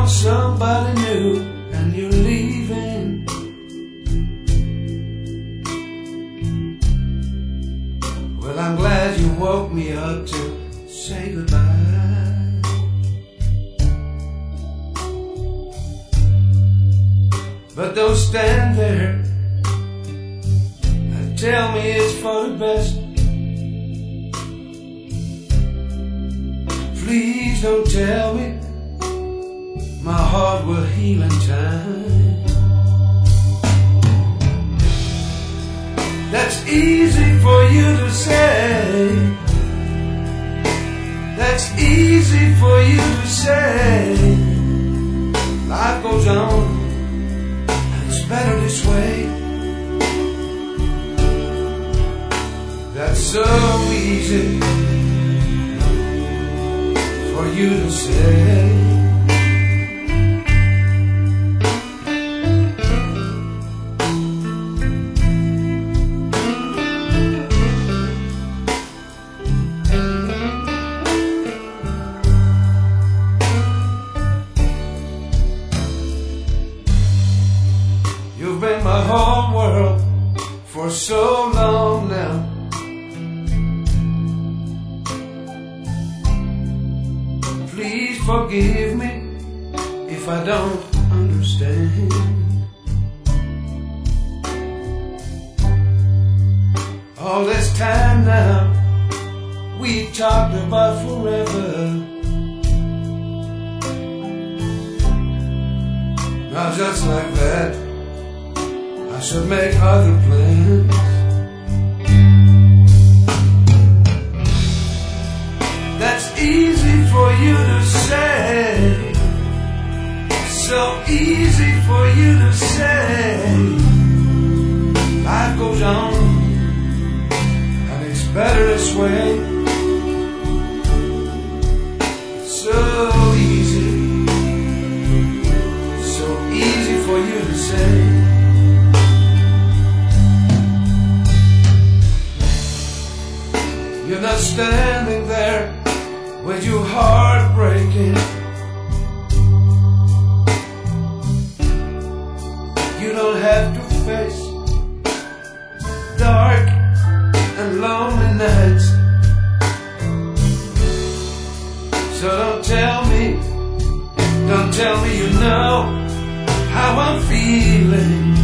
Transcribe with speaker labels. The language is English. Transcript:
Speaker 1: found somebody new and you're leaving. Well, I'm glad you woke me up to say goodbye. But don't stand there and tell me it's for the best. Please don't tell me my heart will heal in time. That's easy for you to say. That's easy for you to say. Life goes on, and it's better this way. That's so easy for you to say. You've been my whole world for so long now. Please forgive me if I don't understand. All this time now, we talked about forever. Now just like that, I should make other plans. That's easy for you to say. So easy for you to say. Life goes on, and it's better this way. So easy for you to say. You're not standing there with your heart breaking. You don't have to face dark and lonely nights. So don't tell me you know how I'm feeling.